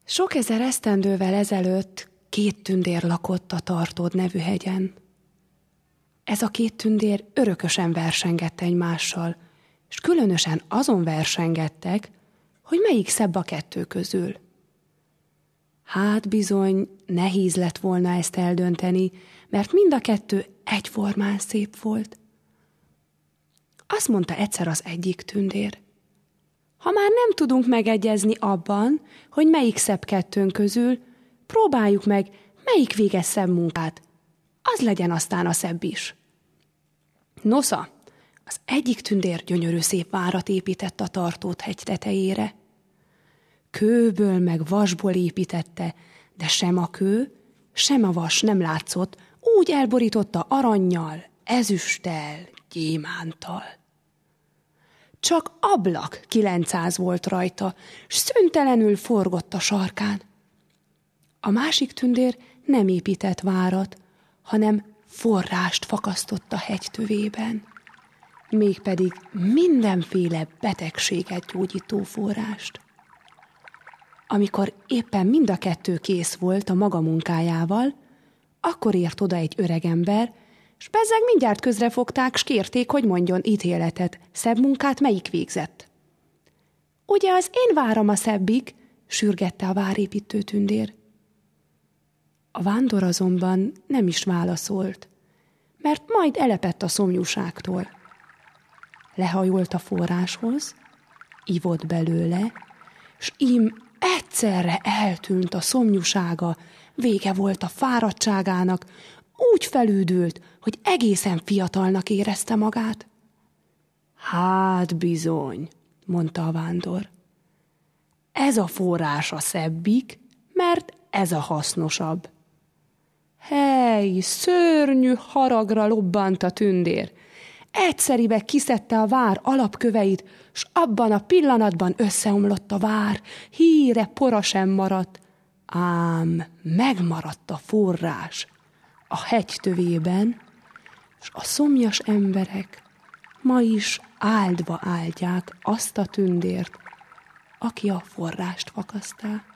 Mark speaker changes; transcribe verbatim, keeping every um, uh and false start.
Speaker 1: Sok ezer esztendővel ezelőtt két tündér lakott a Tartód nevű hegyen. Ez a két tündér örökösen versengett egymással, és különösen azon versengettek, hogy melyik szebb a kettő közül. Hát bizony, nehéz lett volna ezt eldönteni, mert mind a kettő egyformán szép volt. Azt mondta egyszer az egyik tündér: ha már nem tudunk megegyezni abban, hogy melyik szebb kettőnk közül, próbáljuk meg, melyik végez szebb munkát. Az legyen aztán a szebb is. Nosza, az egyik tündér gyönyörű szép várat épített a Tartód hegy tetejére. Kőből meg vasból építette, de sem a kő, sem a vas nem látszott, úgy elborította arannyal, ezüsttel, gyémántal. Csak ablak kilencszáz volt rajta, s szüntelenül forgott a sarkán. A másik tündér nem épített várat, hanem forrást fakasztott a hegy tövében, mégpedig mindenféle betegséget gyógyító forrást. Amikor éppen mind a kettő kész volt a maga munkájával, akkor ért oda egy öregember, s bezzeg mindjárt közrefogták, s kérték, hogy mondjon ítéletet, szebb munkát melyik végzett. Ugye az én váram a szebbik, sürgette a várépítő tündér. A vándor azonban nem is válaszolt, mert majd elepett a szomjúságtól. Lehajolt a forráshoz, ivott belőle, s ím egyszerre eltűnt a szomjúsága, vége volt a fáradtságának, úgy felüdült, hogy egészen fiatalnak érezte magát. Hát bizony, mondta a vándor. Ez a forrás a szebbik, mert ez a hasznosabb. Hely, szörnyű haragra lobbant a tündér. Egyszeribe kiszedte a vár alapköveit, s abban a pillanatban összeomlott a vár, híre pora sem maradt, ám megmaradt a forrás a hegy tövében, s a szomjas emberek ma is áldva áldják azt a tündért, aki a forrást fakasztál.